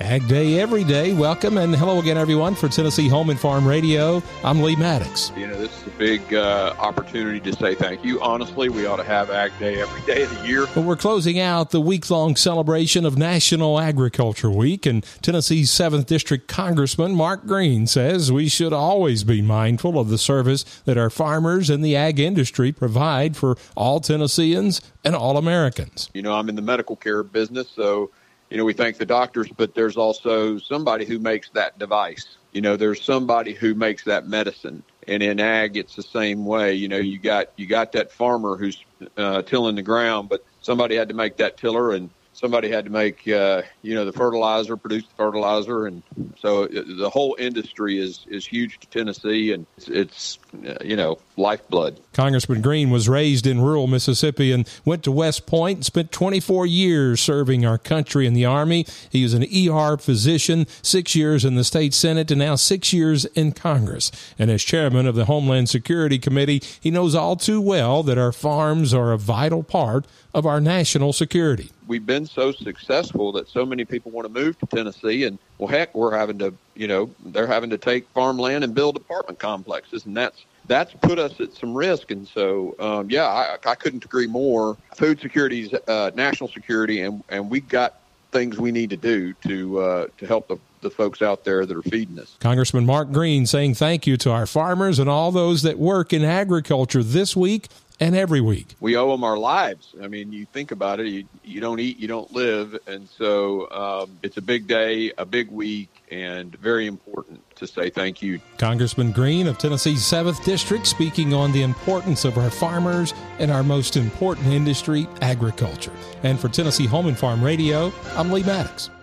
Ag Day every day. Welcome and hello again, everyone, for Tennessee Home and Farm Radio. I'm Lee Maddox. This is a big opportunity to say thank you. Honestly, we ought to have Ag Day every day of the year. Well, we're closing out the week-long celebration of National Agriculture Week, and Tennessee's 7th District Congressman Mark Green says we should always be mindful of the service that our farmers and the ag industry provide for all Tennesseans and all Americans. I'm in the medical care business, so we thank the doctors, but there's also somebody who makes that device. There's somebody who makes that medicine. And in ag, it's the same way. You got that farmer who's tilling the ground, but somebody had to make that tiller, and somebody had to make, the fertilizer, produce the fertilizer. And so the whole industry is huge to Tennessee, and it's lifeblood. Congressman Green was raised in rural Mississippi and went to West Point and spent 24 years serving our country in the Army. He was an ER physician, 6 years in the state Senate, and now 6 years in Congress. And as chairman of the Homeland Security Committee, he knows all too well that our farms are a vital part of our national security. We've been so successful that so many people want to move to Tennessee, and well, heck, we're having to, they're having to take farmland and build apartment complexes, and that's put us at some risk. And so, I couldn't agree more. Food security is national security, and we've got things we need to do to help the folks out there that are feeding us. Congressman Mark Green saying thank you to our farmers and all those that work in agriculture this week and every week. We owe them our lives. I mean, you think about it, you don't eat, you don't live. And so it's a big day, a big week, and very important to say thank you. Congressman Green of Tennessee's 7th District speaking on the importance of our farmers and our most important industry, agriculture. And for Tennessee Home and Farm Radio, I'm Lee Maddox.